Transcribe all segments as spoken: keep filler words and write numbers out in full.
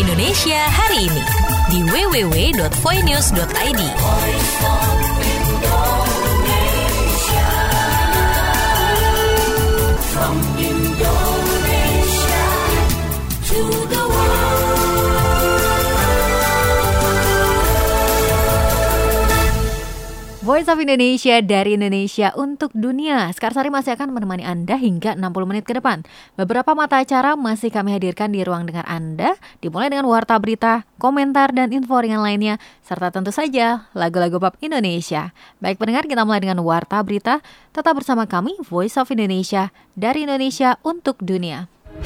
Indonesia hari ini di w w w dot voinews dot i d. From Indonesia to the Voice of Indonesia dari Indonesia untuk dunia. Sekarsari masih akan menemani Anda hingga enam puluh menit ke depan. Beberapa mata acara masih kami hadirkan di ruang dengar Anda, dimulai dengan warta berita, komentar, dan info ringan lainnya, serta tentu saja lagu-lagu pop Indonesia. Baik pendengar, kita mulai dengan warta berita. Tetap bersama kami, Voice of Indonesia dari Indonesia untuk dunia.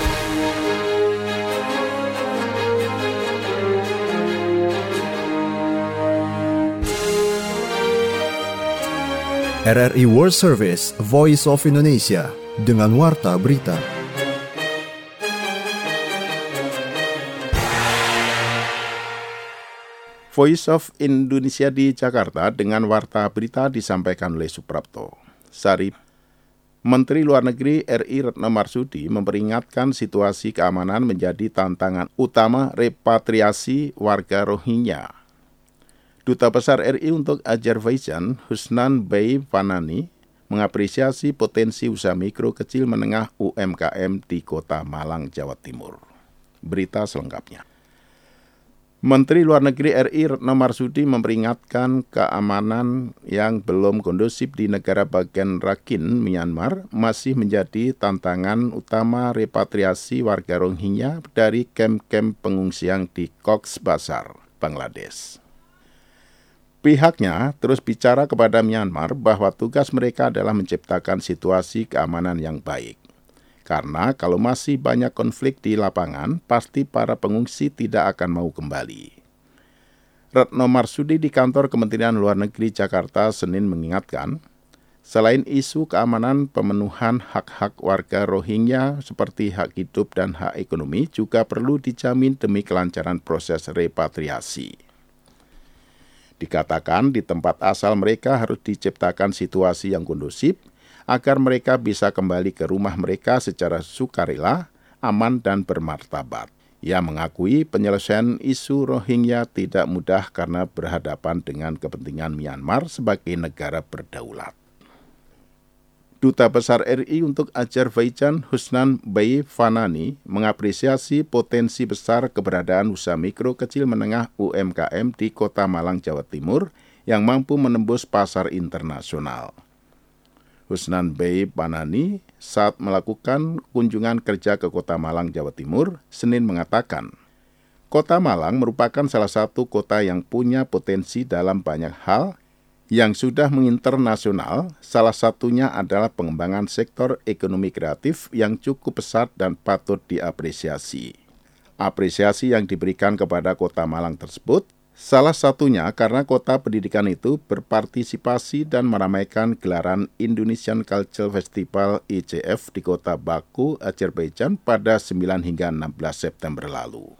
R R I World Service, Voice of Indonesia, dengan warta berita. Voice of Indonesia di Jakarta dengan warta berita disampaikan oleh Suprapto. Sari, Menteri Luar Negeri R I Retno Marsudi memperingatkan situasi keamanan menjadi tantangan utama repatriasi warga Rohingya. Duta Besar R I untuk Azerbaijan, Husnan Bey Fanani, mengapresiasi potensi usaha mikro kecil menengah U M K M di Kota Malang, Jawa Timur. Berita selengkapnya. Menteri Luar Negeri R I Retno Marsudi memperingatkan keamanan yang belum kondusif di negara bagian Rakhine, Myanmar, masih menjadi tantangan utama repatriasi warga Rohingya dari kamp-kamp pengungsian di Cox's Bazar, Bangladesh. Pihaknya terus bicara kepada Myanmar bahwa tugas mereka adalah menciptakan situasi keamanan yang baik. Karena kalau masih banyak konflik di lapangan, pasti para pengungsi tidak akan mau kembali. Retno Marsudi di kantor Kementerian Luar Negeri Jakarta Senin mengingatkan, selain isu keamanan, pemenuhan hak-hak warga Rohingya seperti hak hidup dan hak ekonomi juga perlu dijamin demi kelancaran proses repatriasi. Dikatakan di tempat asal mereka harus diciptakan situasi yang kondusif agar mereka bisa kembali ke rumah mereka secara sukarela, aman dan bermartabat. Ia mengakui penyelesaian isu Rohingya tidak mudah karena berhadapan dengan kepentingan Myanmar sebagai negara berdaulat. Duta Besar R I untuk Azerbaijan, Husnan Bey Fanani, mengapresiasi potensi besar keberadaan usaha mikro kecil menengah U M K M di Kota Malang, Jawa Timur yang mampu menembus pasar internasional. Husnan Bey Fanani saat melakukan kunjungan kerja ke Kota Malang, Jawa Timur, Senin mengatakan, Kota Malang merupakan salah satu kota yang punya potensi dalam banyak hal yang sudah menginternasional, salah satunya adalah pengembangan sektor ekonomi kreatif yang cukup besar dan patut diapresiasi. Apresiasi yang diberikan kepada Kota Malang tersebut, salah satunya karena kota pendidikan itu berpartisipasi dan meramaikan gelaran Indonesian Cultural Festival I C F di kota Baku, Azerbaijan pada sembilan hingga enam belas September lalu.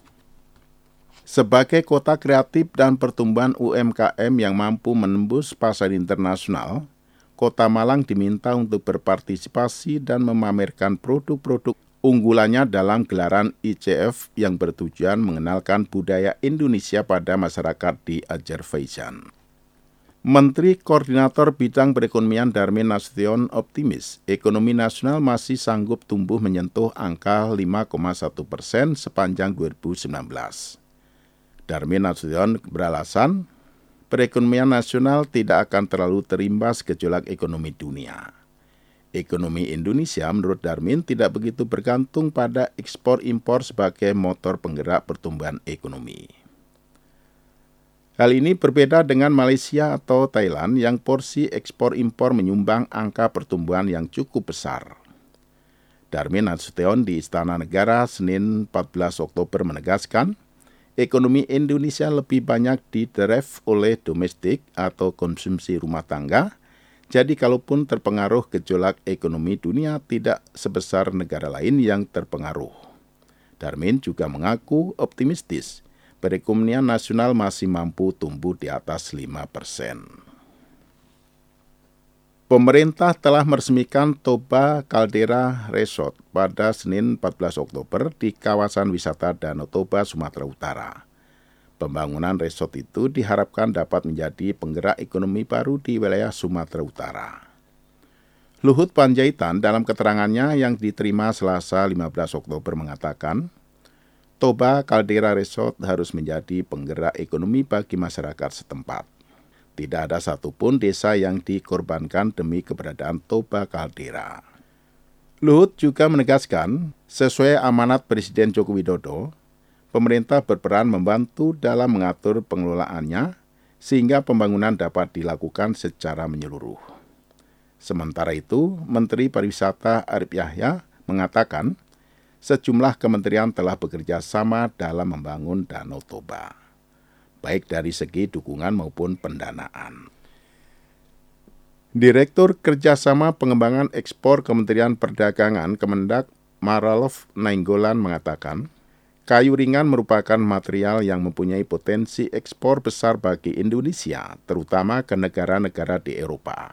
Sebagai kota kreatif dan pertumbuhan U M K M yang mampu menembus pasar internasional, Kota Malang diminta untuk berpartisipasi dan memamerkan produk-produk unggulannya dalam gelaran I C F yang bertujuan mengenalkan budaya Indonesia pada masyarakat di Azerbaijan. Menteri Koordinator Bidang Perekonomian Darmin Nasution optimis ekonomi nasional masih sanggup tumbuh menyentuh angka lima koma satu persen sepanjang dua ribu sembilan belas. Darmin Nasution beralasan, perekonomian nasional tidak akan terlalu terimbas gejolak ekonomi dunia. Ekonomi Indonesia menurut Darmin tidak begitu bergantung pada ekspor-impor sebagai motor penggerak pertumbuhan ekonomi. Hal ini berbeda dengan Malaysia atau Thailand yang porsi ekspor-impor menyumbang angka pertumbuhan yang cukup besar. Darmin Nasution di Istana Negara Senin empat belas Oktober menegaskan, ekonomi Indonesia lebih banyak didrive oleh domestik atau konsumsi rumah tangga, jadi kalaupun terpengaruh gejolak ekonomi dunia tidak sebesar negara lain yang terpengaruh. Darmin juga mengaku optimistis, perekonomian nasional masih mampu tumbuh di atas lima persen. Pemerintah telah meresmikan Toba Caldera Resort pada Senin empat belas Oktober di kawasan wisata Danau Toba, Sumatera Utara. Pembangunan resort itu diharapkan dapat menjadi penggerak ekonomi baru di wilayah Sumatera Utara. Luhut Panjaitan dalam keterangannya yang diterima Selasa lima belas Oktober mengatakan, Toba Caldera Resort harus menjadi penggerak ekonomi bagi masyarakat setempat. Tidak ada satupun desa yang dikorbankan demi keberadaan Toba Caldera. Luhut juga menegaskan, sesuai amanat Presiden Joko Widodo, pemerintah berperan membantu dalam mengatur pengelolaannya sehingga pembangunan dapat dilakukan secara menyeluruh. Sementara itu, Menteri Pariwisata Arief Yahya mengatakan, sejumlah kementerian telah bekerja sama dalam membangun Danau Toba, baik dari segi dukungan maupun pendanaan. Direktur Kerjasama Pengembangan Ekspor Kementerian Perdagangan Kemendak Maralov Nainggolan mengatakan, kayu ringan merupakan material yang mempunyai potensi ekspor besar bagi Indonesia, terutama ke negara-negara di Eropa.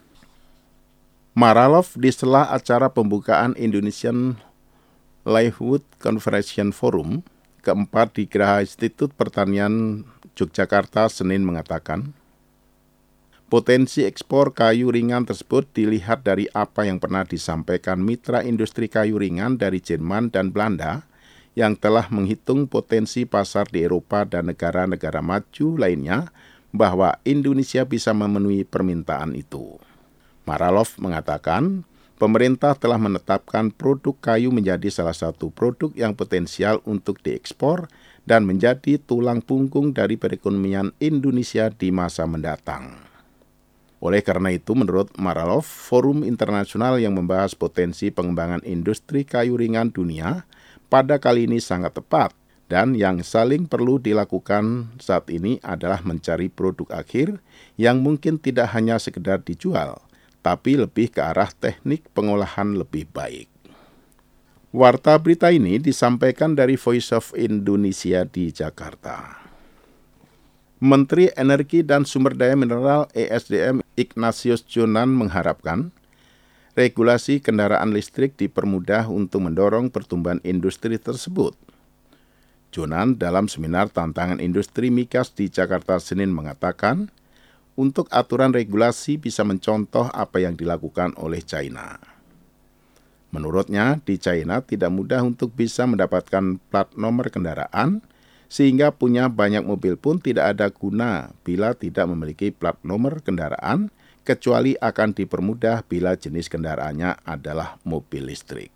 Maralov di sela acara pembukaan Indonesian Livelihood Conservation Forum keempat di Geraha Institut Pertanian Yogyakarta Senin mengatakan, potensi ekspor kayu ringan tersebut dilihat dari apa yang pernah disampaikan mitra industri kayu ringan dari Jerman dan Belanda yang telah menghitung potensi pasar di Eropa dan negara-negara maju lainnya bahwa Indonesia bisa memenuhi permintaan itu. Maralov mengatakan, pemerintah telah menetapkan produk kayu menjadi salah satu produk yang potensial untuk diekspor dan menjadi tulang punggung dari perekonomian Indonesia di masa mendatang. Oleh karena itu, menurut Maralov, forum internasional yang membahas potensi pengembangan industri kayu ringan dunia pada kali ini sangat tepat, dan yang saling perlu dilakukan saat ini adalah mencari produk akhir yang mungkin tidak hanya sekedar dijual, tapi lebih ke arah teknik pengolahan lebih baik. Warta berita ini disampaikan dari Voice of Indonesia di Jakarta. Menteri Energi dan Sumber Daya Mineral E S D M Ignatius Jonan mengharapkan regulasi kendaraan listrik dipermudah untuk mendorong pertumbuhan industri tersebut. Jonan dalam seminar Tantangan Industri Migas di Jakarta Senin mengatakan, untuk aturan regulasi bisa mencontoh apa yang dilakukan oleh China. Menurutnya, di China tidak mudah untuk bisa mendapatkan plat nomor kendaraan, sehingga punya banyak mobil pun tidak ada guna bila tidak memiliki plat nomor kendaraan, kecuali akan dipermudah bila jenis kendaraannya adalah mobil listrik.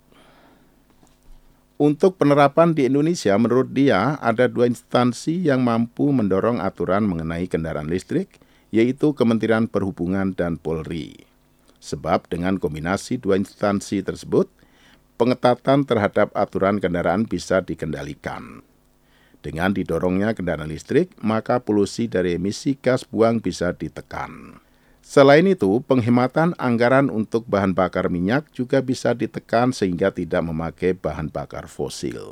Untuk penerapan di Indonesia, menurut dia ada dua instansi yang mampu mendorong aturan mengenai kendaraan listrik, yaitu Kementerian Perhubungan dan Polri. Sebab dengan kombinasi dua instansi tersebut, pengetatan terhadap aturan kendaraan bisa dikendalikan. Dengan didorongnya kendaraan listrik, maka polusi dari emisi gas buang bisa ditekan. Selain itu, penghematan anggaran untuk bahan bakar minyak juga bisa ditekan sehingga tidak memakai bahan bakar fosil.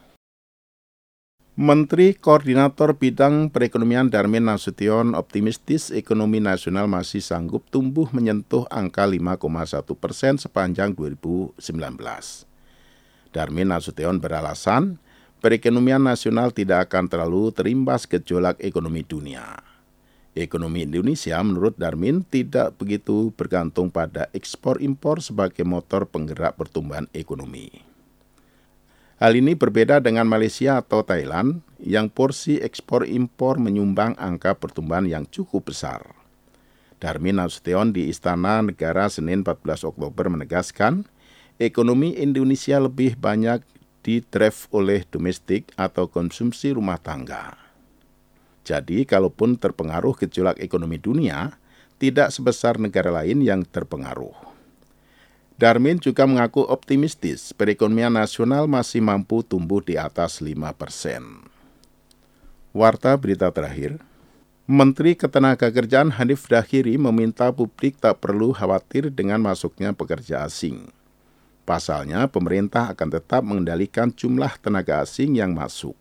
Menteri Koordinator Bidang Perekonomian Darmin Nasution optimistis ekonomi nasional masih sanggup tumbuh menyentuh angka lima koma satu persen sepanjang dua ribu sembilan belas. Darmin Nasution beralasan, perekonomian nasional tidak akan terlalu terimbas gejolak ekonomi dunia. Ekonomi Indonesia menurut Darmin tidak begitu bergantung pada ekspor-impor sebagai motor penggerak pertumbuhan ekonomi. Hal ini berbeda dengan Malaysia atau Thailand yang porsi ekspor-impor menyumbang angka pertumbuhan yang cukup besar. Darmin Nasution di Istana Negara Senin empat belas Oktober menegaskan, ekonomi Indonesia lebih banyak didrive oleh domestik atau konsumsi rumah tangga. Jadi, kalaupun terpengaruh gejolak ekonomi dunia, tidak sebesar negara lain yang terpengaruh. Darmin juga mengaku optimistis perekonomian nasional masih mampu tumbuh di atas lima persen. Warta berita terakhir, Menteri Ketenagakerjaan Hanif Dakiri meminta publik tak perlu khawatir dengan masuknya pekerja asing. Pasalnya, pemerintah akan tetap mengendalikan jumlah tenaga asing yang masuk.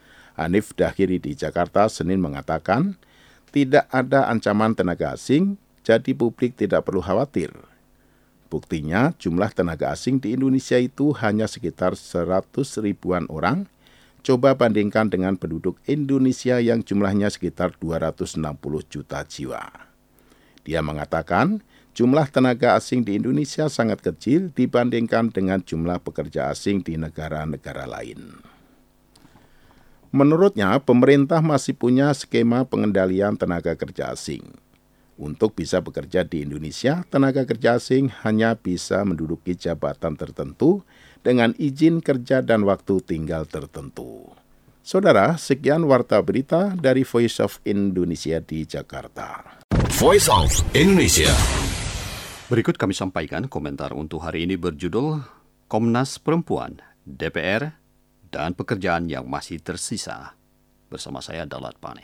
Hanif Dakiri di Jakarta Senin mengatakan, tidak ada ancaman tenaga asing jadi publik tidak perlu khawatir. Buktinya, jumlah tenaga asing di Indonesia itu hanya sekitar seratus ribuan orang. Coba bandingkan dengan penduduk Indonesia yang jumlahnya sekitar dua ratus enam puluh juta jiwa. Dia mengatakan, jumlah tenaga asing di Indonesia sangat kecil dibandingkan dengan jumlah pekerja asing di negara-negara lain. Menurutnya, pemerintah masih punya skema pengendalian tenaga kerja asing. Untuk bisa bekerja di Indonesia, tenaga kerja asing hanya bisa menduduki jabatan tertentu dengan izin kerja dan waktu tinggal tertentu. Saudara, sekian Warta Berita dari Voice of Indonesia di Jakarta. Voice of Indonesia. Berikut kami sampaikan komentar untuk hari ini berjudul Komnas Perempuan, D P R, dan Pekerjaan yang Masih Tersisa. Bersama saya Dalat Pane.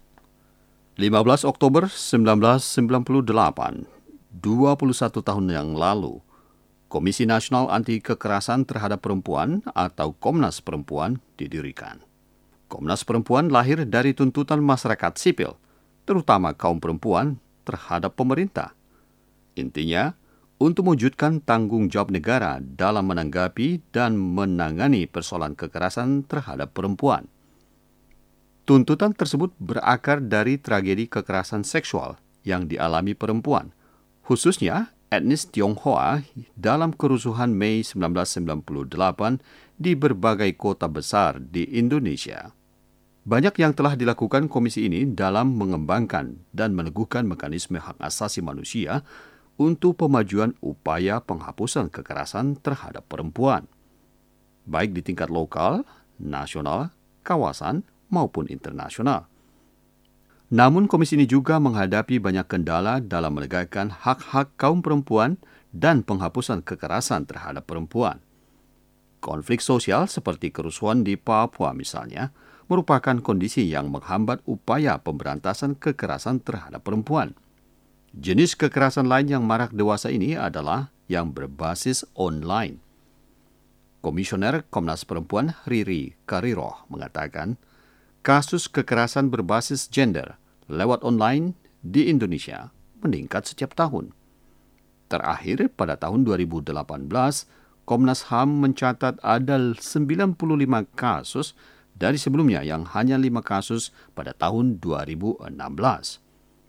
lima belas Oktober seribu sembilan ratus sembilan puluh delapan, dua puluh satu tahun yang lalu, Komisi Nasional Anti Kekerasan Terhadap Perempuan atau Komnas Perempuan didirikan. Komnas Perempuan lahir dari tuntutan masyarakat sipil, terutama kaum perempuan terhadap pemerintah. Intinya, untuk mewujudkan tanggung jawab negara dalam menanggapi dan menangani persoalan kekerasan terhadap perempuan. Tuntutan tersebut berakar dari tragedi kekerasan seksual yang dialami perempuan, khususnya etnis Tionghoa dalam kerusuhan Mei seribu sembilan ratus sembilan puluh delapan di berbagai kota besar di Indonesia. Banyak yang telah dilakukan komisi ini dalam mengembangkan dan meneguhkan mekanisme hak asasi manusia untuk pemajuan upaya penghapusan kekerasan terhadap perempuan, baik di tingkat lokal, nasional, kawasan, maupun internasional. Namun komisi ini juga menghadapi banyak kendala dalam menegakkan hak-hak kaum perempuan dan penghapusan kekerasan terhadap perempuan. Konflik sosial seperti kerusuhan di Papua misalnya, merupakan kondisi yang menghambat upaya pemberantasan kekerasan terhadap perempuan. Jenis kekerasan lain yang marak dewasa ini adalah yang berbasis online. Komisioner Komnas Perempuan Riri Kariroh mengatakan, kasus kekerasan berbasis gender lewat online di Indonesia meningkat setiap tahun. Terakhir, pada tahun dua ribu delapan belas, Komnas H A M mencatat ada sembilan puluh lima kasus dari sebelumnya yang hanya lima kasus pada tahun dua ribu enam belas.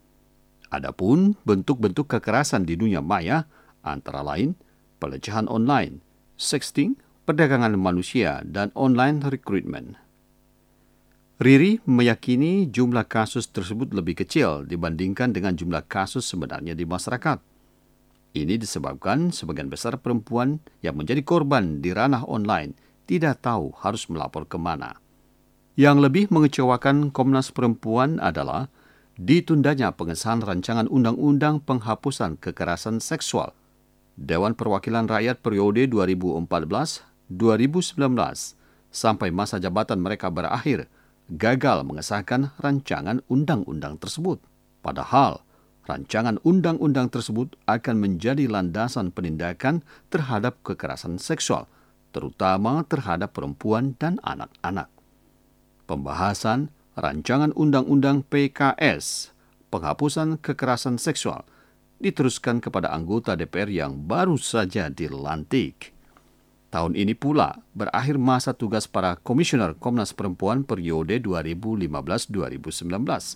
Adapun bentuk-bentuk kekerasan di dunia maya antara lain pelecehan online, sexting, perdagangan manusia, dan online recruitment. Riri meyakini jumlah kasus tersebut lebih kecil dibandingkan dengan jumlah kasus sebenarnya di masyarakat. Ini disebabkan sebagian besar perempuan yang menjadi korban di ranah online tidak tahu harus melapor kemana. Yang lebih mengecewakan Komnas Perempuan adalah ditundanya pengesahan rancangan Undang-Undang Penghapusan Kekerasan Seksual. Dewan Perwakilan Rakyat periode dua ribu empat belas sampai dua ribu sembilan belas sampai masa jabatan mereka berakhir gagal mengesahkan rancangan undang-undang tersebut. Padahal, rancangan undang-undang tersebut akan menjadi landasan penindakan terhadap kekerasan seksual, terutama terhadap perempuan dan anak-anak. Pembahasan rancangan undang-undang P K S, penghapusan kekerasan seksual, diteruskan kepada anggota D P R yang baru saja dilantik. Tahun ini pula berakhir masa tugas para komisioner Komnas Perempuan periode dua ribu lima belas sampai dua ribu sembilan belas.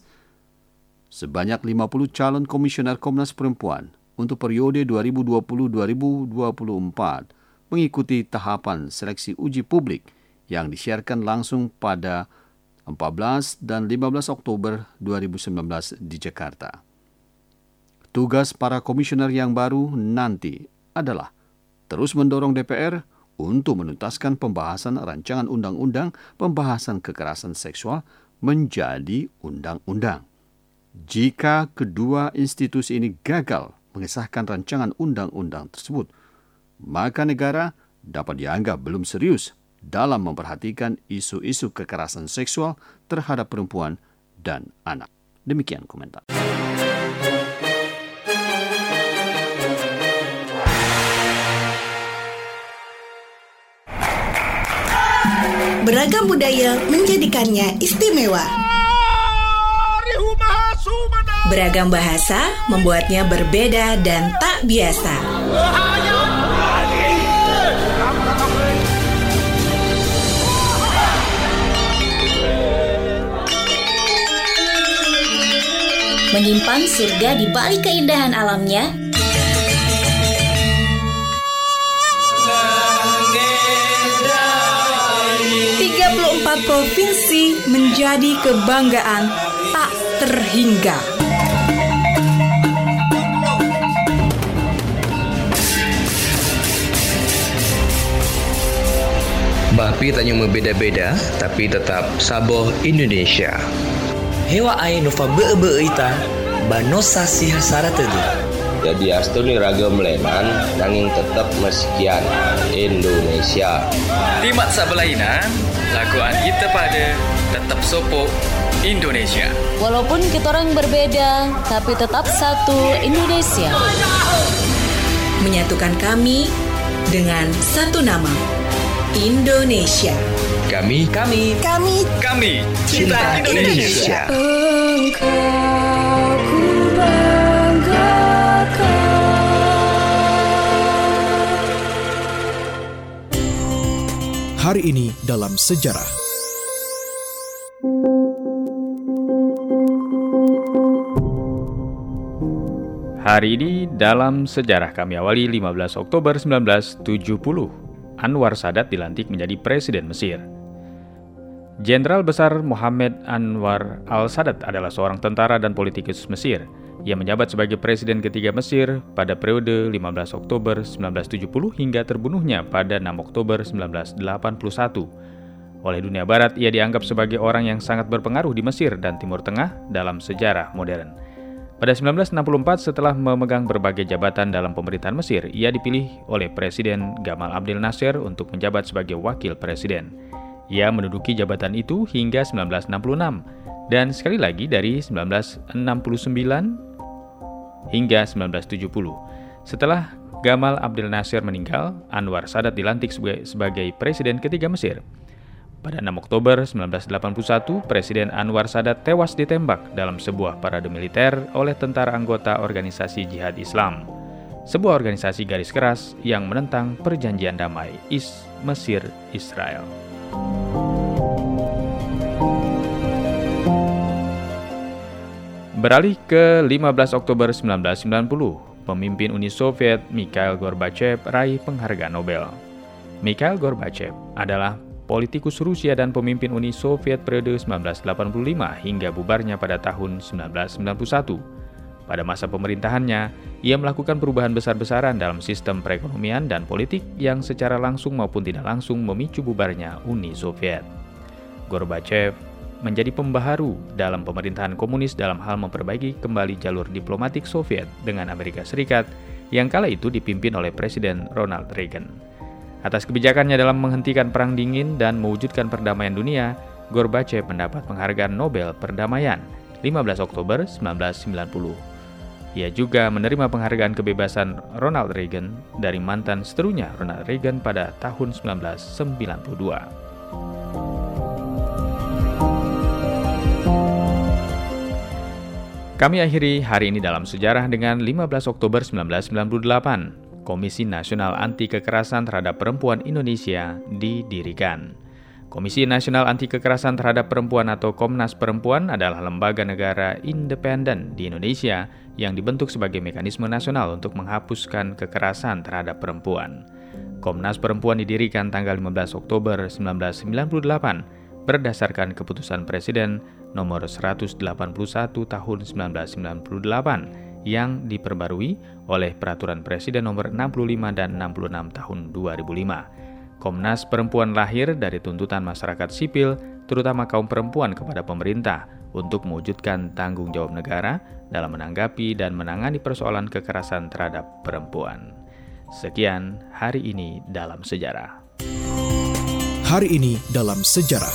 Sebanyak lima puluh calon komisioner Komnas Perempuan untuk periode dua ribu dua puluh sampai dua ribu dua puluh empat mengikuti tahapan seleksi uji publik yang disiarkan langsung pada empat belas dan lima belas Oktober dua ribu sembilan belas di Jakarta. Tugas para komisioner yang baru nanti adalah terus mendorong D P R untuk menuntaskan pembahasan rancangan undang-undang pembahasan kekerasan seksual menjadi undang-undang. Jika kedua institusi ini gagal mengesahkan rancangan undang-undang tersebut, maka negara dapat dianggap belum serius dalam memperhatikan isu-isu kekerasan seksual terhadap perempuan dan anak. Demikian komentar. Beragam budaya menjadikannya istimewa. Beragam bahasa membuatnya berbeda dan tak biasa. Menyimpan surga di balik keindahan alamnya. tiga puluh empat provinsi menjadi kebanggaan tak terhingga. Bapi tanya membeda-beda, tapi tetap saboh Indonesia. Hewa ai nova be-be-ita, banosa sih sara tedu. Jadi astuni ragam lenan, nanging tetap meskian Indonesia. Timat sabelaina, laguan kita pada tetap sopo Indonesia. Walaupun kita orang berbeda, tapi tetap satu Indonesia. Menyatukan kami dengan satu nama. Indonesia. Kami, kami, kami, kami cinta Indonesia. Engkau ku banggakan. Hari ini dalam sejarah. Hari ini dalam sejarah kami awali lima belas Oktober seribu sembilan ratus tujuh puluh. Anwar Sadat dilantik menjadi Presiden Mesir. Jenderal Besar Mohammed Anwar al-Sadat adalah seorang tentara dan politikus Mesir. Ia menjabat sebagai Presiden ketiga Mesir pada periode lima belas Oktober seribu sembilan ratus tujuh puluh hingga terbunuhnya pada enam Oktober seribu sembilan ratus delapan puluh satu. Oleh dunia barat, ia dianggap sebagai orang yang sangat berpengaruh di Mesir dan Timur Tengah dalam sejarah modern. Pada seribu sembilan ratus enam puluh empat, setelah memegang berbagai jabatan dalam pemerintahan Mesir, ia dipilih oleh Presiden Gamal Abdel Nasser untuk menjabat sebagai Wakil Presiden. Ia menduduki jabatan itu hingga seribu sembilan ratus enam puluh enam, dan sekali lagi dari seribu sembilan ratus enam puluh sembilan hingga seribu sembilan ratus tujuh puluh. Setelah Gamal Abdel Nasser meninggal, Anwar Sadat dilantik sebagai, sebagai Presiden ketiga Mesir. Pada enam Oktober seribu sembilan ratus delapan puluh satu, Presiden Anwar Sadat tewas ditembak dalam sebuah parade militer oleh tentara anggota organisasi Jihad Islam, sebuah organisasi garis keras yang menentang perjanjian damai Is Mesir-Israel. Beralih ke lima belas Oktober seribu sembilan ratus sembilan puluh, pemimpin Uni Soviet Mikhail Gorbachev raih penghargaan Nobel. Mikhail Gorbachev adalah politikus Rusia dan pemimpin Uni Soviet periode seribu sembilan ratus delapan puluh lima hingga bubarnya pada tahun seribu sembilan ratus sembilan puluh satu. Pada masa pemerintahannya, ia melakukan perubahan besar-besaran dalam sistem perekonomian dan politik yang secara langsung maupun tidak langsung memicu bubarnya Uni Soviet. Gorbachev menjadi pembaharu dalam pemerintahan komunis dalam hal memperbaiki kembali jalur diplomatik Soviet dengan Amerika Serikat yang kala itu dipimpin oleh Presiden Ronald Reagan. Atas kebijakannya dalam menghentikan Perang Dingin dan mewujudkan perdamaian dunia, Gorbachev mendapat penghargaan Nobel Perdamaian lima belas Oktober seribu sembilan ratus sembilan puluh. Ia juga menerima penghargaan kebebasan Ronald Reagan dari mantan seterunya Ronald Reagan pada tahun seribu sembilan ratus sembilan puluh dua. Kami akhiri hari ini dalam sejarah dengan lima belas Oktober seribu sembilan ratus sembilan puluh delapan. Komisi Nasional Anti Kekerasan Terhadap Perempuan Indonesia didirikan. Komisi Nasional Anti Kekerasan Terhadap Perempuan atau Komnas Perempuan adalah lembaga negara independen di Indonesia yang dibentuk sebagai mekanisme nasional untuk menghapuskan kekerasan terhadap perempuan. Komnas Perempuan didirikan tanggal lima belas Oktober seribu sembilan ratus sembilan puluh delapan berdasarkan keputusan Presiden nomor seratus delapan puluh satu tahun seribu sembilan ratus sembilan puluh delapan yang diperbarui oleh Peraturan Presiden nomor enam puluh lima dan enam puluh enam tahun dua ribu lima. Komnas Perempuan lahir dari tuntutan masyarakat sipil, terutama kaum perempuan kepada pemerintah, untuk mewujudkan tanggung jawab negara dalam menanggapi dan menangani persoalan kekerasan terhadap perempuan. Sekian hari ini dalam sejarah. Hari ini dalam sejarah.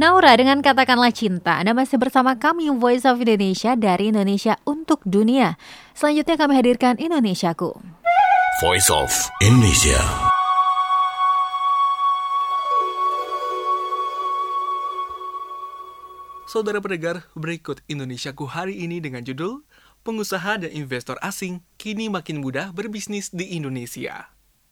Naura dengan Katakanlah Cinta. Anda masih bersama kami Voice of Indonesia dari Indonesia untuk Dunia. Selanjutnya kami hadirkan Indonesiaku. Voice of Indonesia. Saudara pendengar, berikut Indonesiaku hari ini dengan judul Pengusaha dan investor asing kini makin mudah berbisnis di Indonesia.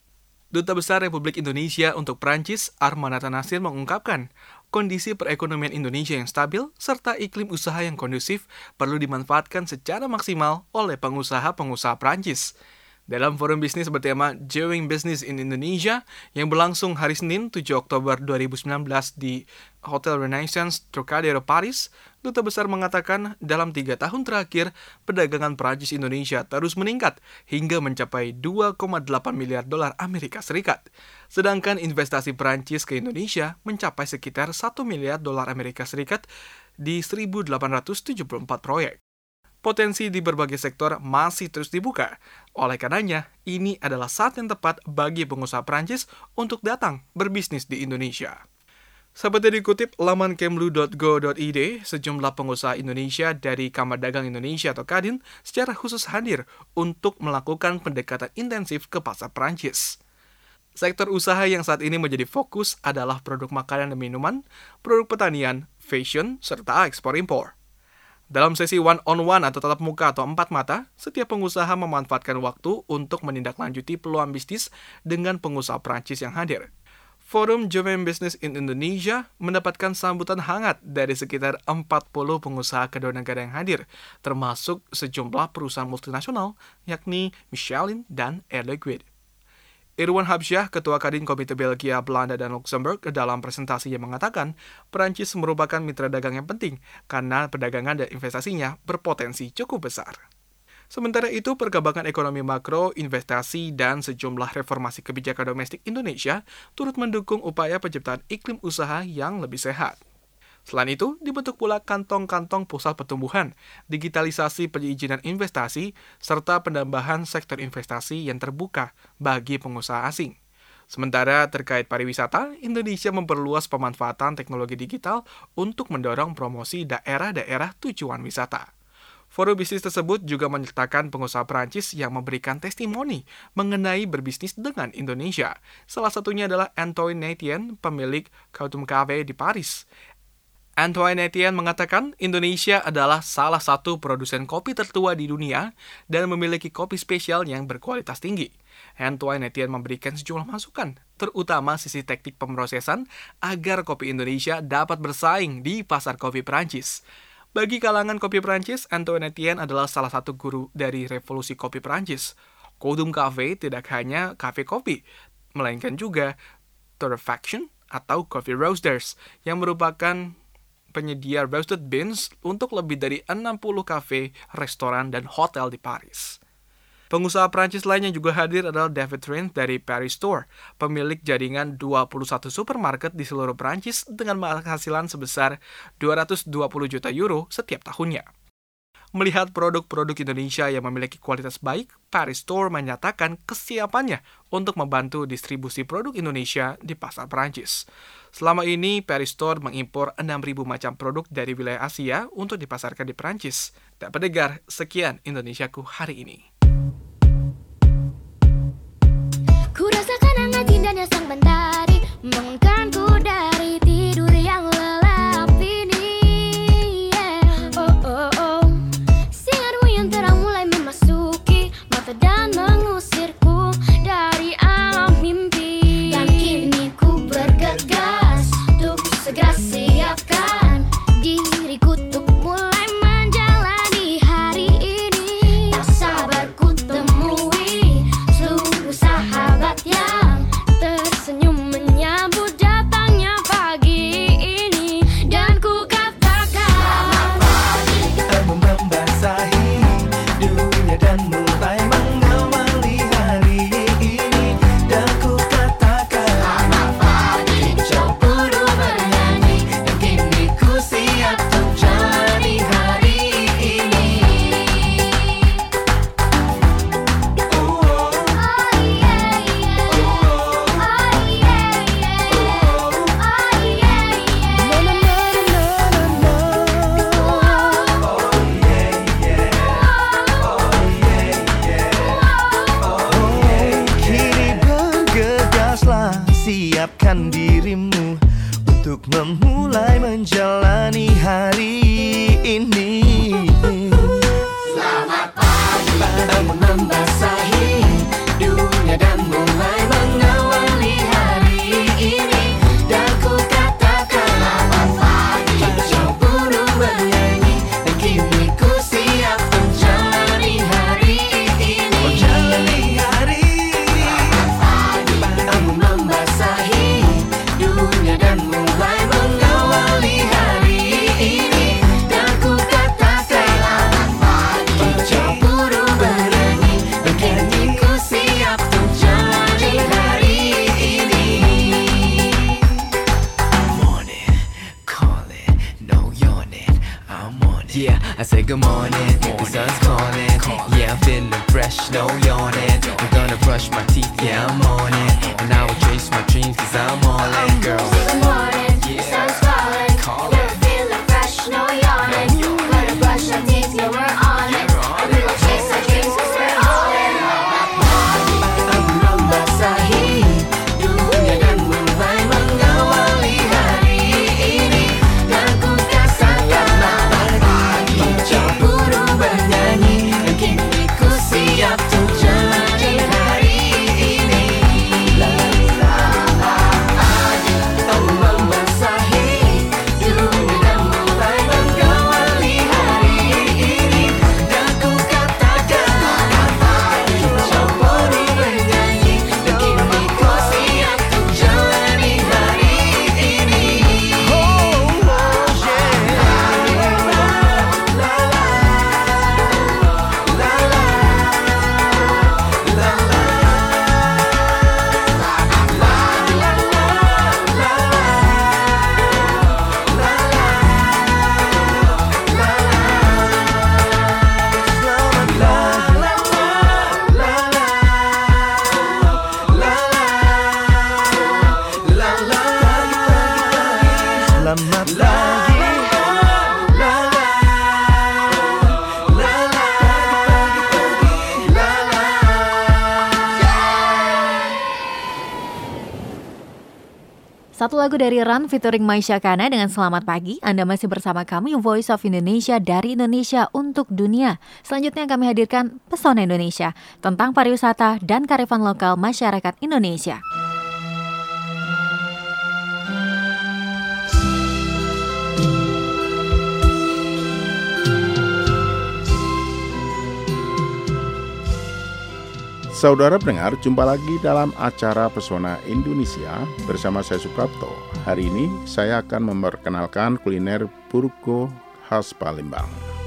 Duta Besar Republik Indonesia untuk Perancis, Armanata Nasir mengungkapkan, kondisi perekonomian Indonesia yang stabil serta iklim usaha yang kondusif perlu dimanfaatkan secara maksimal oleh pengusaha-pengusaha Perancis. Dalam forum bisnis bertema Doing Business in Indonesia yang berlangsung hari Senin tujuh Oktober dua ribu sembilan belas di Hotel Renaissance Trocadero Paris, Duta Besar mengatakan dalam tiga tahun terakhir, perdagangan Perancis Indonesia terus meningkat hingga mencapai dua koma delapan miliar dolar Amerika Serikat. Sedangkan investasi Perancis ke Indonesia mencapai sekitar satu miliar dolar Amerika Serikat di seribu delapan ratus tujuh puluh empat proyek. Potensi di berbagai sektor masih terus dibuka. Oleh karenanya, ini adalah saat yang tepat bagi pengusaha Perancis untuk datang berbisnis di Indonesia. Seperti dikutip laman kemlu dot go dot i d, sejumlah pengusaha Indonesia dari Kamar Dagang Indonesia atau Kadin secara khusus hadir untuk melakukan pendekatan intensif ke pasar Perancis. Sektor usaha yang saat ini menjadi fokus adalah produk makanan dan minuman, produk pertanian, fashion, serta ekspor-impor. Dalam sesi one-on-one atau tatap muka atau empat mata, setiap pengusaha memanfaatkan waktu untuk menindaklanjuti peluang bisnis dengan pengusaha Perancis yang hadir. Forum Doing Business in Indonesia mendapatkan sambutan hangat dari sekitar empat puluh pengusaha kedua negara yang hadir, termasuk sejumlah perusahaan multinasional, yakni Michelin dan Air Liquide. Irwan Habsyah, Ketua Kadin Komite Belgia, Belanda, dan Luxembourg, dalam presentasinya mengatakan, Perancis merupakan mitra dagang yang penting karena perdagangan dan investasinya berpotensi cukup besar. Sementara itu, perkembangan ekonomi makro, investasi, dan sejumlah reformasi kebijakan domestik Indonesia turut mendukung upaya penciptaan iklim usaha yang lebih sehat. Selain itu, dibentuk pula kantong-kantong pusat pertumbuhan, digitalisasi perizinan investasi, serta penambahan sektor investasi yang terbuka bagi pengusaha asing. Sementara terkait pariwisata, Indonesia memperluas pemanfaatan teknologi digital untuk mendorong promosi daerah-daerah tujuan wisata. Forum bisnis tersebut juga menyertakan pengusaha Perancis yang memberikan testimoni mengenai berbisnis dengan Indonesia. Salah satunya adalah Antoine Etienne, pemilik Coutum Cafe di Paris. Antoine Etienne mengatakan Indonesia adalah salah satu produsen kopi tertua di dunia dan memiliki kopi spesial yang berkualitas tinggi. Antoine Etienne memberikan sejumlah masukan, terutama sisi teknik pemrosesan agar kopi Indonesia dapat bersaing di pasar kopi Perancis. Bagi kalangan kopi Perancis, Antoine Etienne adalah salah satu guru dari revolusi kopi Perancis. Coutum Cafe tidak hanya kafe kopi, melainkan juga torrefaction atau coffee roasters yang merupakan penyedia roasted beans untuk lebih dari enam puluh kafe, restoran, dan hotel di Paris. Pengusaha Prancis lain yang juga hadir adalah David Trent dari Paris Store, pemilik jaringan dua puluh satu supermarket di seluruh Prancis dengan penghasilan sebesar dua ratus dua puluh juta euro setiap tahunnya. Melihat produk-produk Indonesia yang memiliki kualitas baik, Paris Store menyatakan kesiapannya untuk membantu distribusi produk Indonesia di pasar Perancis. Selama ini, Paris Store mengimpor enam ribu macam produk dari wilayah Asia untuk dipasarkan di Perancis. Tak pendengar, sekian Indonesiaku hari ini. Ku rasakan hangat indahnya sang mentari, membangunkanku dari tidur yang lelap ini. Dan mengusirku dari alam mimpi. Dan kini ku bergegas untuk segera siapkan diriku untuk mulai menjalani hari ini. Tak sabar ku temui seluruh sahabat yang tersenyum akan dirimu untuk memulai menjalani hari ini. Selamat pagi, bangun membasahi dunia dan mulai mengawali hari ini. Dan ku katakan selamat pagi, jauh burung bernyanyi, dan kini ku siap menjalani hari ini. Menjalani hari ini. Selamat pagi, bangun membasahi dunia dan mulai mengawali hari ini. Dan ku katakan selamat pagi, jauh burung bernyanyi, dan kini ku siap menjalani hari ini. Morning, calling, no yawning, I'm on it. Yeah, I say good morning, the sun's calling. Yeah, I'm feeling fresh, no yawning. I'm gonna brush my teeth, yeah, I'm on it. And I will chase my dreams, cause I'm all in, girl. Good morning, the sun's calling. You're feeling fresh, no yawning. Gonna brush our teeth, yeah, we're on it. And we will chase our dreams, cause we're all in. Bangun membasahi dunia dan mulai mengawali hari ini. Dan ku katakan selamat pagi, jauh burung bernyanyi, dan kini ku siap untuk jalani hari ini. Selamat pagi, bangun membasahi dunia dan mulai mengawali hari ini. Dan ku katakan selamat pagi, jauh burung bernyanyi, dan kini ku siap untuk jalani hari ini. Selamat pagi. Satu lagu dari Run featuring Maisha Kana dengan Selamat Pagi. Anda masih bersama kami Voice of Indonesia dari Indonesia untuk dunia. Selanjutnya kami hadirkan Pesona Indonesia tentang pariwisata dan kearifan lokal masyarakat Indonesia. Saudara pendengar, jumpa lagi dalam acara Pesona Indonesia bersama saya Suprapto. Hari ini saya akan memperkenalkan kuliner burgo khas Palembang.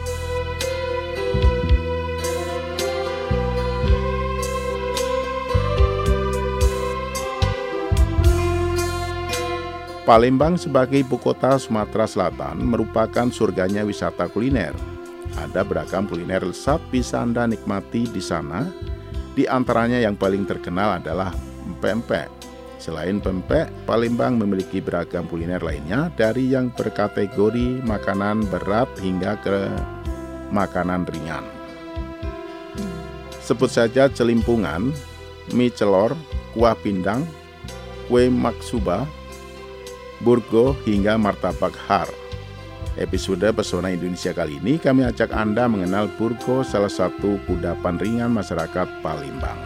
Palembang sebagai ibu kota Sumatera Selatan merupakan surganya wisata kuliner. Ada beragam kuliner lezat bisa Anda nikmati di sana. Di antaranya yang paling terkenal adalah pempek. Selain pempek, Palembang memiliki beragam kuliner lainnya dari yang berkategori makanan berat hingga ke makanan ringan. Sebut saja celimpungan, mie celor, kuah pindang, kue maksuba, burgo hingga martabak har. Episode Pesona Indonesia kali ini kami ajak Anda mengenal burgo, salah satu kudapan ringan masyarakat Palembang.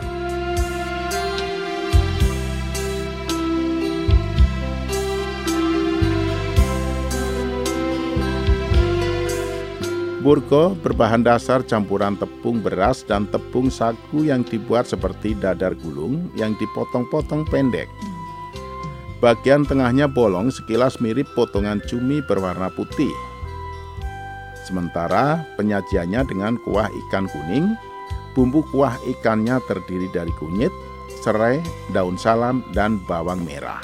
Burgo berbahan dasar campuran tepung beras dan tepung sagu yang dibuat seperti dadar gulung yang dipotong-potong pendek. Bagian tengahnya bolong sekilas mirip potongan cumi berwarna putih. Sementara penyajiannya dengan kuah ikan kuning, bumbu kuah ikannya terdiri dari kunyit, serai, daun salam, dan bawang merah.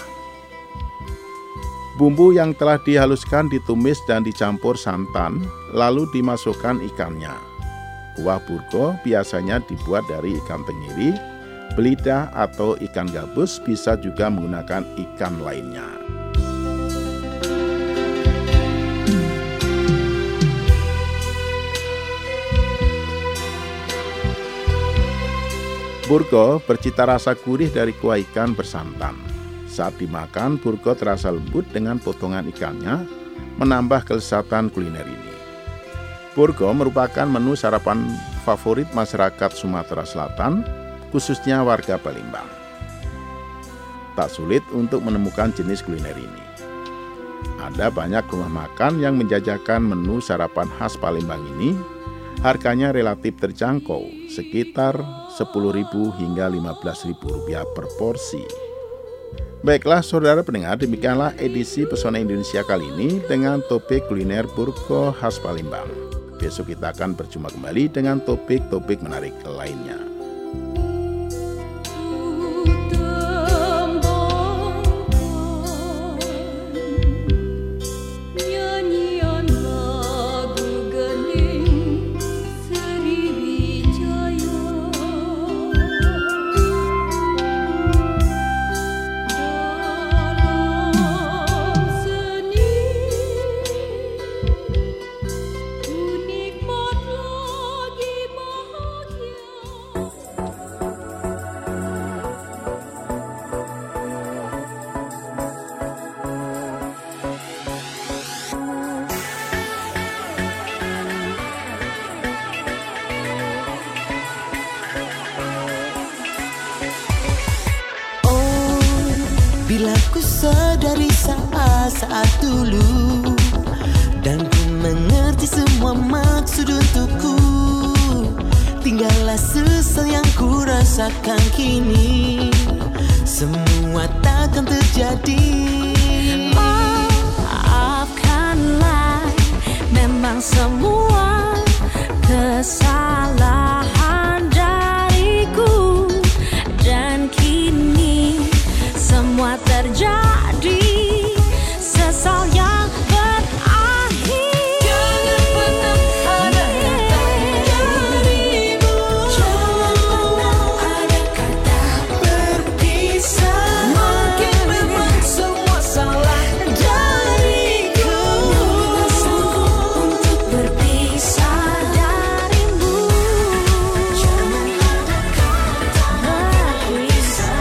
Bumbu yang telah dihaluskan ditumis dan dicampur santan, lalu dimasukkan ikannya. Kuah burgo biasanya dibuat dari ikan tenggiri, belida atau ikan gabus, bisa juga menggunakan ikan lainnya. Burgo bercita rasa gurih dari kuah ikan bersantan. Saat dimakan, burgo terasa lembut dengan potongan ikannya, menambah kelezatan kuliner ini. Burgo merupakan menu sarapan favorit masyarakat Sumatera Selatan, khususnya warga Palembang. Tak sulit untuk menemukan jenis kuliner ini. Ada banyak rumah makan yang menjajakan menu sarapan khas Palembang ini. Harganya relatif terjangkau, sekitar sepuluh ribu hingga lima belas ribu rupiah per porsi. Baiklah saudara pendengar, demikianlah edisi Pesona Indonesia kali ini dengan topik kuliner burgo khas Palembang. Besok kita akan berjumpa kembali dengan topik-topik menarik lainnya. Bila ku sadari saat-saat dulu dan ku mengerti semua maksud untukku, tinggallah sesal yang ku rasakan kini, semua takkan terjadi. Maafkanlah, memang semua kesalahan dariku, dan kini semua terjadi, sesal yang berakhir. Jangan pernah ada kata darimu, jangan pernah ada kata berpisah. Mungkin memang semua salah dariku, untuk berpisah darimu. jangan ada kata Berpisah.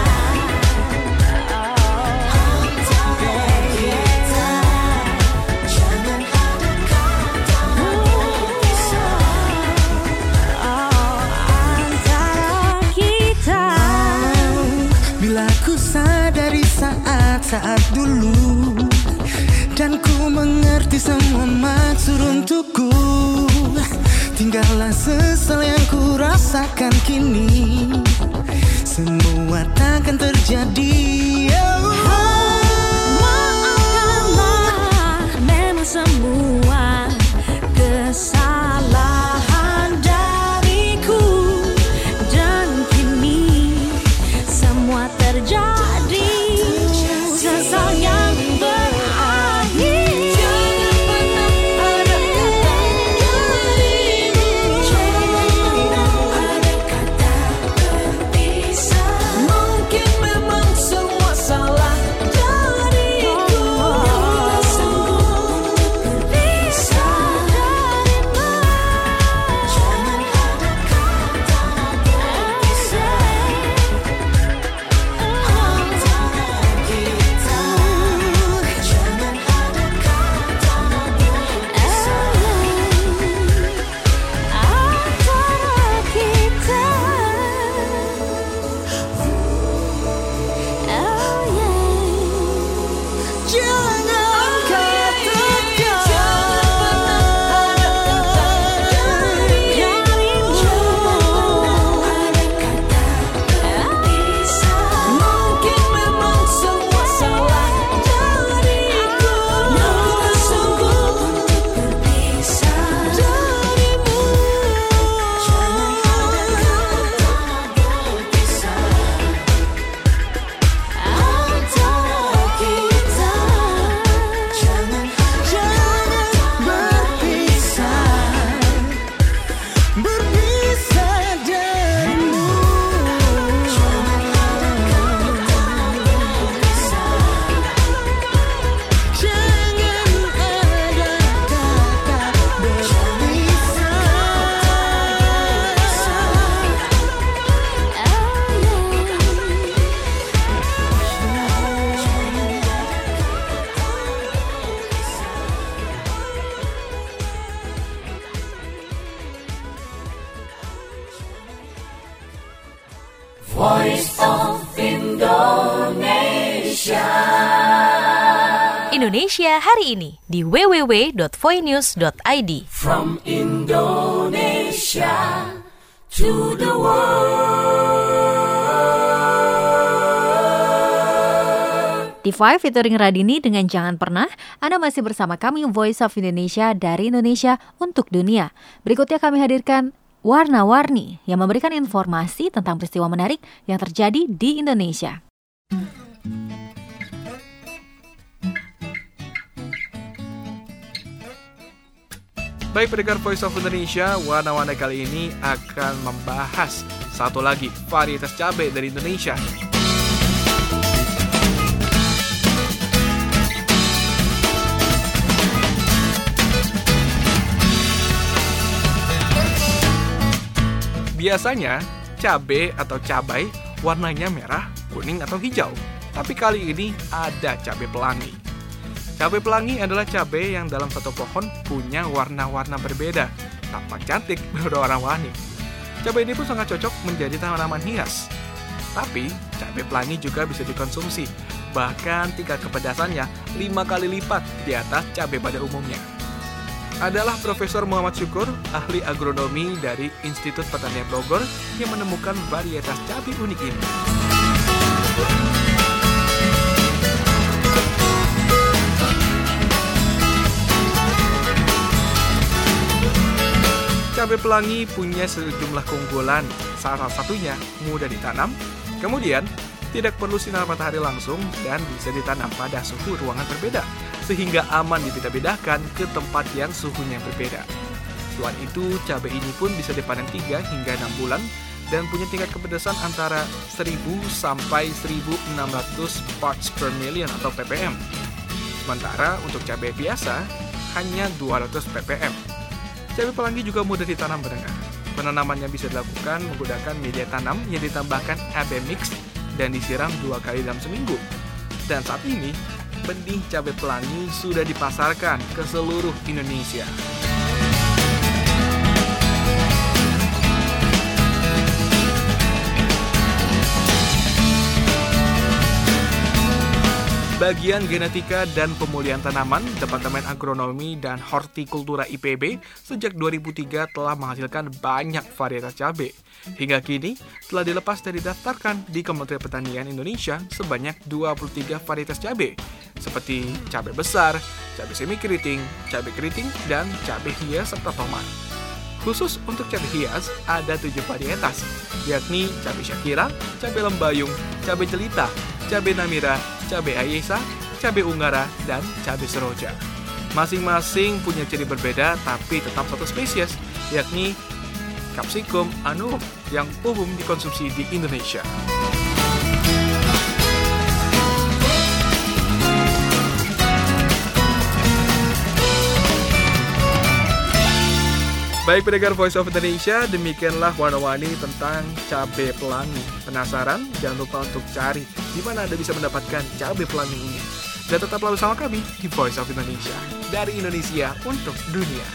Bila ku sadari saat-saat dulu dan ku mengerti semua maksud untukku, tinggallah sesal yang ku rasakan kini, semua takkan terjadi. Maafkanlah, memang semua kesalahan dariku, dan kini semua terjadi, sesal yang berakhir. Jangan pernah ada kata darimu, Jangan pernah ada kata berpisah. mungkin memang semua Voice of Indonesia. Indonesia hari ini di w w w dot voinews dot i d. From Indonesia to the world. Di Five featuring Radini dengan Jangan Pernah, Anda masih bersama kami Voice of Indonesia dari Indonesia untuk dunia. Berikutnya kami hadirkan Warna-Warni yang memberikan informasi tentang peristiwa menarik yang terjadi di Indonesia. Baik pendengar Voice of Indonesia, Warna-Warni kali ini akan membahas satu lagi varietas cabai dari Indonesia. Biasanya cabai atau cabai warnanya merah, kuning atau hijau. Tapi kali ini ada cabai pelangi. Cabai pelangi adalah cabai yang dalam satu pohon punya warna-warna berbeda, tampak cantik berwarna-warni. Cabai ini pun sangat cocok menjadi tanaman hias. Tapi cabai pelangi juga bisa dikonsumsi, bahkan tingkat kepedasannya lima kali lipat di atas cabai pada umumnya. Adalah Profesor Muhammad Syukur, ahli agronomi dari Institut Pertanian Bogor, yang menemukan varietas cabai unik ini. Cabai pelangi punya sejumlah keunggulan, salah satunya mudah ditanam, kemudian tidak perlu sinar matahari langsung dan bisa ditanam pada suhu ruangan berbeda, sehingga aman dipindah-pindahkan ke tempat yang suhunya berbeda. Selain itu, cabai ini pun bisa dipanen tiga hingga enam bulan dan punya tingkat kepedasan antara seribu sampai seribu enam ratus parts per million atau p p m. Sementara untuk cabai biasa hanya dua ratus p p m. Cabai pelangi juga mudah ditanam pendengar. Penanamannya bisa dilakukan menggunakan media tanam yang ditambahkan A B mix dan disiram dua kali dalam seminggu. Dan saat ini, benih cabai pelangi sudah dipasarkan ke seluruh Indonesia. Bagian Genetika dan Pemulihan Tanaman, Departemen Agronomi dan Hortikultura I P B sejak dua ribu tiga telah menghasilkan banyak varietas cabai. Hingga kini telah dilepas dan didaftarkan di Kementerian Pertanian Indonesia sebanyak dua puluh tiga varietas cabai, seperti cabai besar, cabai semi keriting, cabai keriting, dan cabai hias serta tomat. Khusus untuk cabai hias ada tujuh varietas, yakni cabai Syakira, cabai lembayung, cabai jelita, cabai namira, cabai ayesa, cabai unggara, dan cabai seroja. Masing-masing punya ciri berbeda tapi tetap satu spesies, yakni Capsicum annuum yang umum dikonsumsi di Indonesia. Baik pendengar Voice of Indonesia, demikianlah warna-warni tentang cabai pelangi. Penasaran? Jangan lupa untuk cari di mana Anda bisa mendapatkan cabai pelangi ini. Dan tetaplah bersama kami di Voice of Indonesia, dari Indonesia untuk dunia.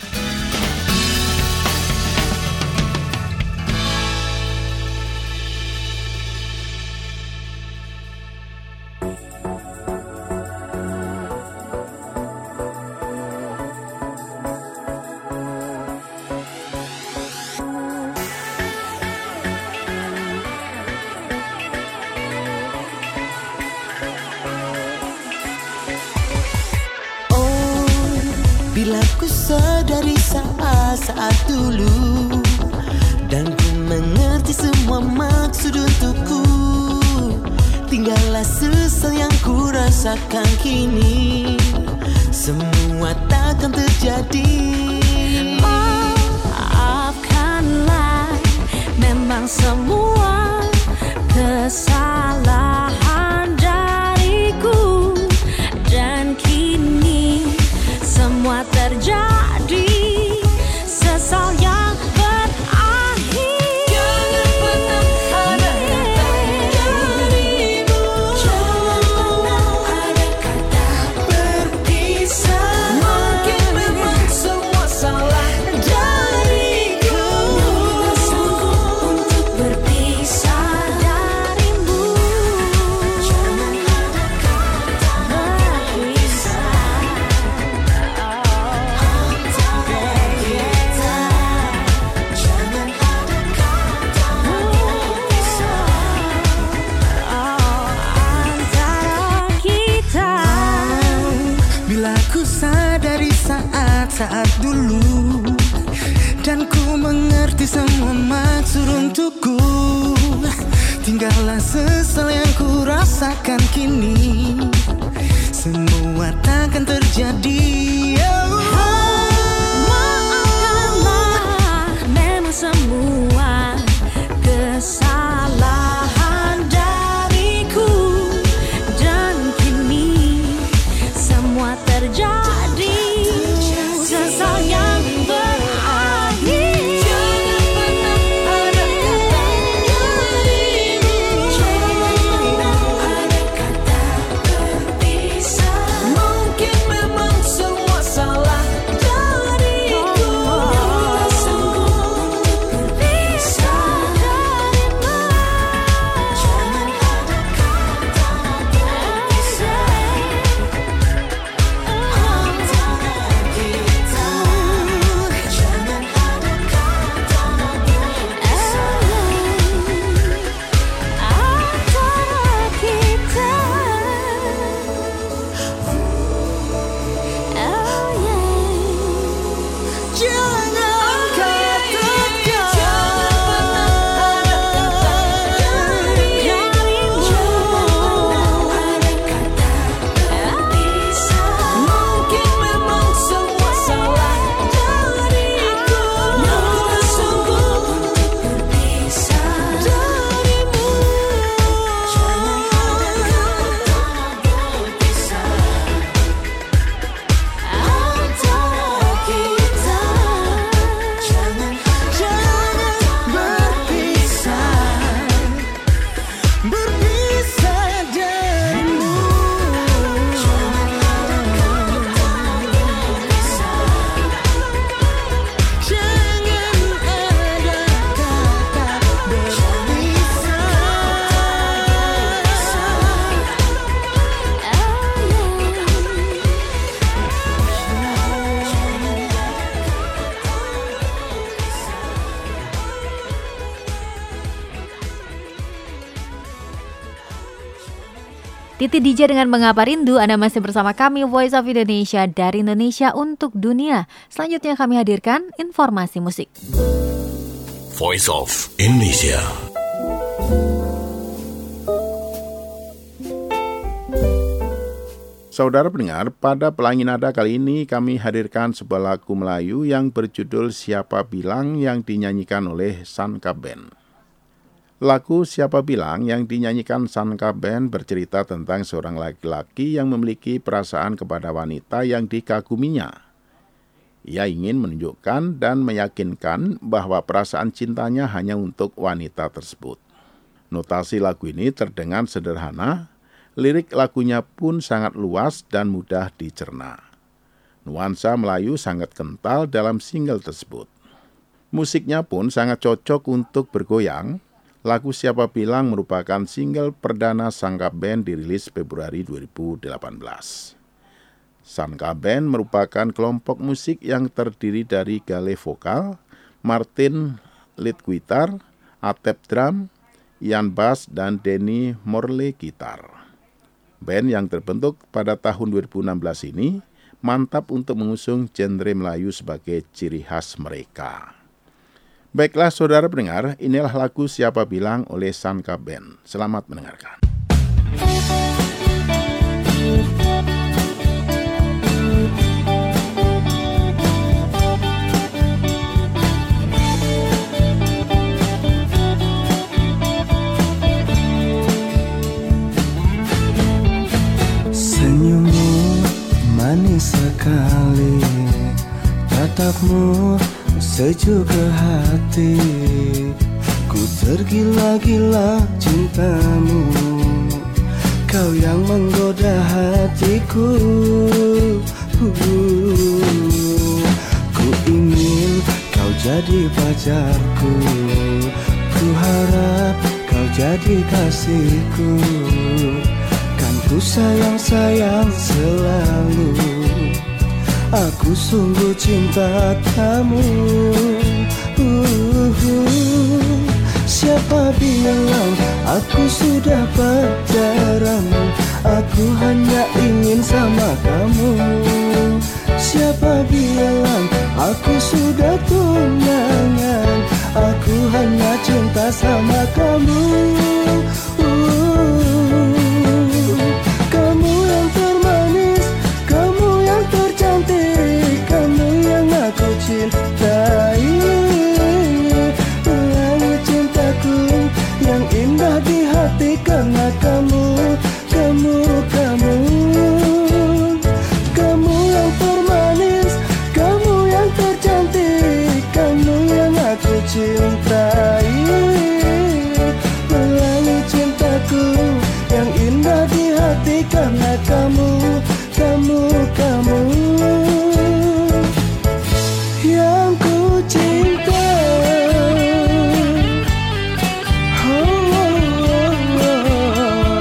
Bila ku sadari saat-saat dulu dan ku mengerti semua maksud untukku, tinggallah sesal yang ku rasakan kini, semua takkan terjadi. Maafkanlah, memang semua kesalahan dariku, dan kini semua terjadi, sesal yang berakhir. Jangan pernah ada kata darimu, jangan pernah ada kata berpisah. Mungkin memang semua salah dariku, untuk berpisah dan saat dulu, dan ku mengerti semua maksud untukku. Tinggallah sesal yang ku rasakan kini, semua takkan terjadi. Oh. Maafkanlah memang semua kesalahan dariku, dan kini semua terjadi. Sesal yang berakhir. Jangan pernah ada kata darimu, jangan pernah ada kata berpisah. Mungkin memang semua salah dariku, tak sanggup untuk berpisah darimu. Jangan ada kata berpisah antara kita. Jangan ada kata berpisah Antara kita. Oh yeah. Jangan katakan jangan pernah ada kata darimu, jangan ada kata berpisah. Mungkin memang semua salah dariku, tak sanggup untuk berpisah darimu. Jangan ada kata berpisah antara kita. Jangan jangan berpisah, berpisah darimu. Jangan ada kata berpisah. Jangan ada kata berpisah. Titi D J dengan Mengapa Rindu. Anda masih bersama kami Voice of Indonesia dari Indonesia untuk dunia. Selanjutnya kami hadirkan informasi musik. Voice of Indonesia. Saudara pendengar, pada Pelangi Nada kali ini kami hadirkan sebuah lagu Melayu yang berjudul Siapa Bilang yang dinyanyikan oleh Sanka Band. Lagu Siapa Bilang yang dinyanyikan Sanka Band bercerita tentang seorang laki-laki yang memiliki perasaan kepada wanita yang dikaguminya. Ia ingin menunjukkan dan meyakinkan bahwa perasaan cintanya hanya untuk wanita tersebut. Notasi lagu ini terdengar sederhana, lirik lagunya pun sangat luas dan mudah dicerna. Nuansa Melayu sangat kental dalam single tersebut. Musiknya pun sangat cocok untuk bergoyang. Lagu Siapa Bilang merupakan single perdana Sanka Band dirilis Februari dua ribu delapan belas. Sanka Band merupakan kelompok musik yang terdiri dari Gale vokal, Martin lead gitar, Atep drum, Ian bass, dan Denny Morley gitar. Band yang terbentuk pada tahun dua ribu enam belas ini mantap untuk mengusung genre Melayu sebagai ciri khas mereka. Baiklah saudara pendengar, inilah lagu Siapa Bilang oleh Sanka Band. Selamat mendengarkan. Senyummu manis sekali, tatapmu sejuk ke hati. Ku tergila-gila cintamu, kau yang menggoda hatiku. Ku ingin kau jadi pacarku, ku harap kau jadi kasihku. Kan ku sayang-sayang selalu, aku sungguh cinta kamu. uh, uh. Siapa bilang aku sudah pacaran, aku hanya ingin sama kamu. Siapa bilang aku sudah tunangan? Aku hanya cinta sama kamu. uh, Kamu yang termanis, kamu yang tercantik, kamu yang aku cintai. Langit cintaku yang indah di hati karena kamu, kamu, kamu. Kamu yang termanis, kamu yang tercantik, kamu yang aku cintai. Langit cintaku yang indah di hati karena kamu, kamu, kamu yang ku cinta. Oh, oh, oh, oh.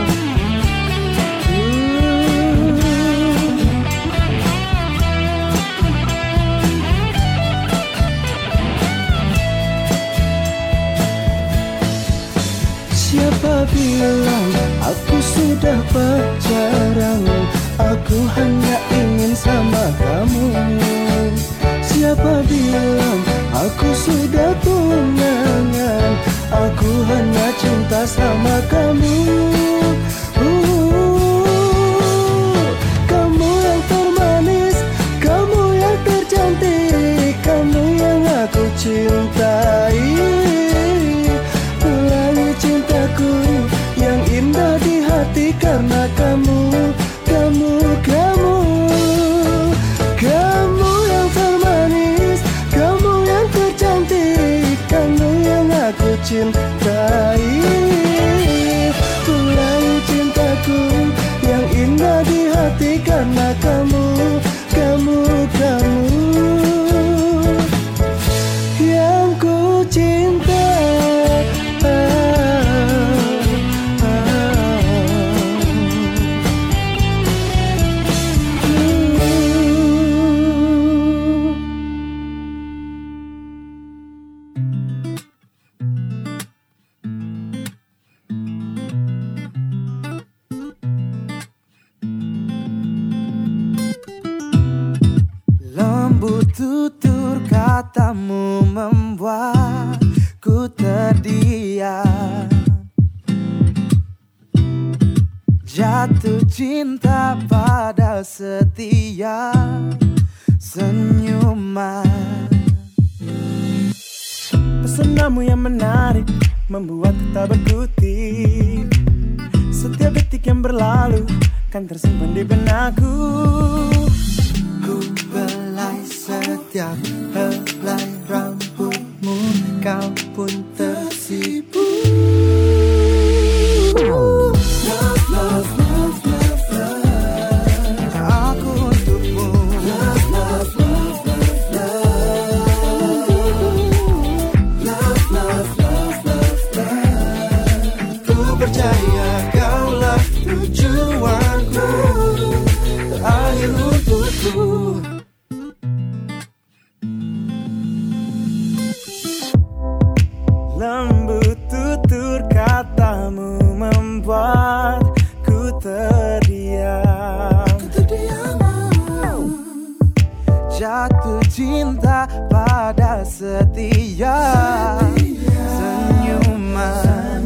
Siapa bilang aku sudah pacaran? Aku hanya ingin sama kamu. Siapa bilang aku sudah tunangan? Aku hanya cinta sama kamu. uh, Kamu yang termanis, kamu yang tercantik, kamu yang aku cintai. Langit cintaku yang indah di hati karena kamu, kamu, kamu. Kamu yang termanis, kamu yang tercantik, kamu yang aku cintai. Langit cintaku yang indah di hati karena kamu, kamu, kamu yang ku cinta. Lembut tutur katamu membuatku terdiam. Jatuh cinta pada setiap senyuman. Pesonamu yang menarik membuatku tak berkutik. Setiap detik yang berlalu kan tersimpan di benakku. Ku belai setiap helai rambutmu, kau pun tersipu. Love, love, love, love, love. Aku untukmu. Love, love, love, love, love. Love, love, love, love, love. Ku percaya kaulah tujuanku terakhir untukku. Lembut tutur katamu membuatku terdiam. Jatuh cinta pada setiap senyuman.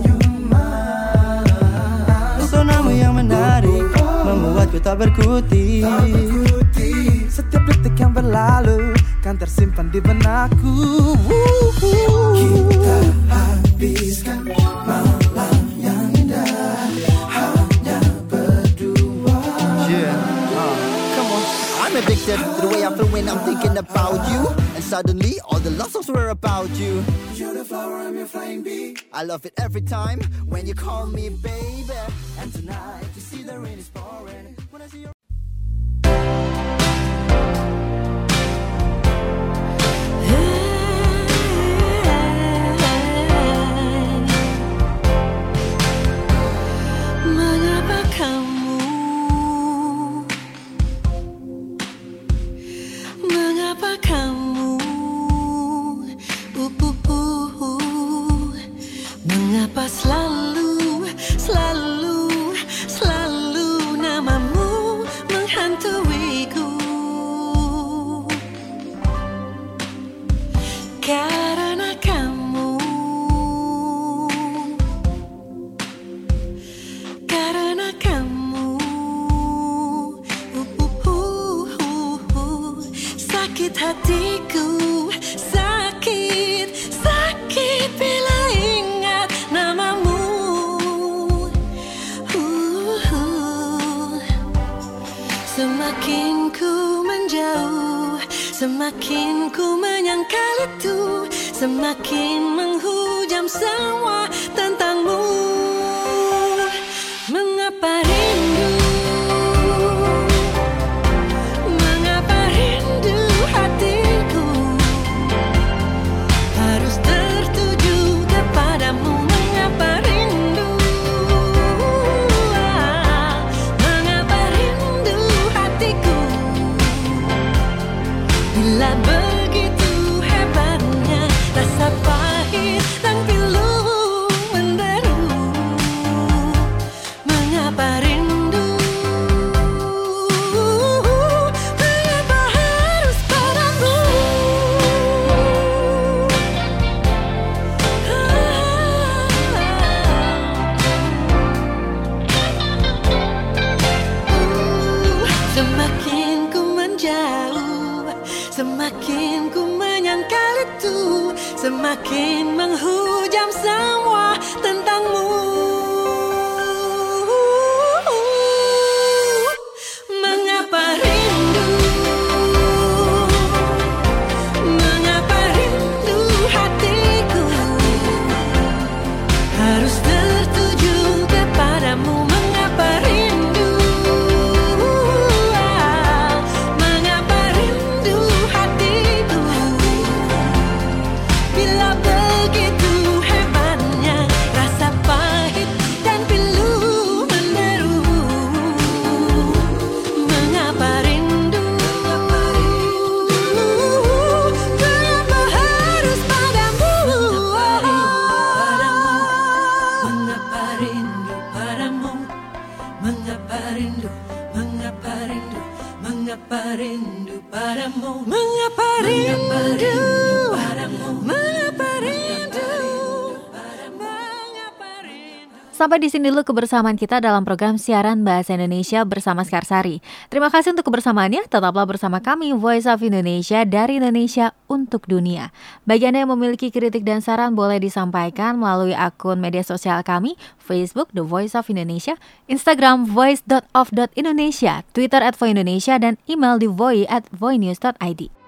Pesonamu yang menarik membuatku tak berkutik. Setiap detik yang berlalu kan tersimpan di benakku. Kita habiskan malam yang indah hanya berdua. Yeah, uh, come on. I'm addicted to the way I feel when I'm thinking about you. And suddenly all the love songs were about you. You're the flower, I'm your flying bee. I love it every time when you call me baby. And tonight you see the rain is pouring. When I see your Mengapa kamu, mengapa kamu, uh, uh, uh, uh. Mengapa selalu, selalu hatiku sakit, sakit bila ingat namamu. uh-huh. Semakin ku menjauh, semakin ku menyangkal itu, semakin menghujam semua tentangmu. Mengapa rindu, mengapa rindu hatiku harus tertuju kepadamu. Mengapa rindu, ah, mengapa rindu hatiku bila begitu hebatnya rasa pahit dan pilu menderu. Mengapa rindu, mengapa harus padamu. Semakin ku menjauh, semakin ku menyangkal itu, semakin menghujam semua tentangmu. Mengapa rindu, mengapa rindu hatiku harus tertuju kepadamu. Mengapa rindu, ah, mengapa rindu hatiku bila begitu hebatnya rasa pahit dan pilu menderu. Mengapa rindu, mengapa harus padamu. Mengapa rindu padamu, mengapa rindu, mengapa rindu, mengapa rindu padamu. Mengapa rindu padamu, mengapa rindu, mengapa rindu. Sampai di sini dulu kebersamaan kita dalam program siaran Bahasa Indonesia bersama Skarsari. Terima kasih untuk kebersamaannya. Tetaplah bersama kami Voice of Indonesia dari Indonesia untuk dunia. Bagi Anda yang memiliki kritik dan saran boleh disampaikan melalui akun media sosial kami, Facebook The Voice of Indonesia, Instagram voice dot of dot indonesia, Twitter at voindonesia, dan email di voi at voinews dot id.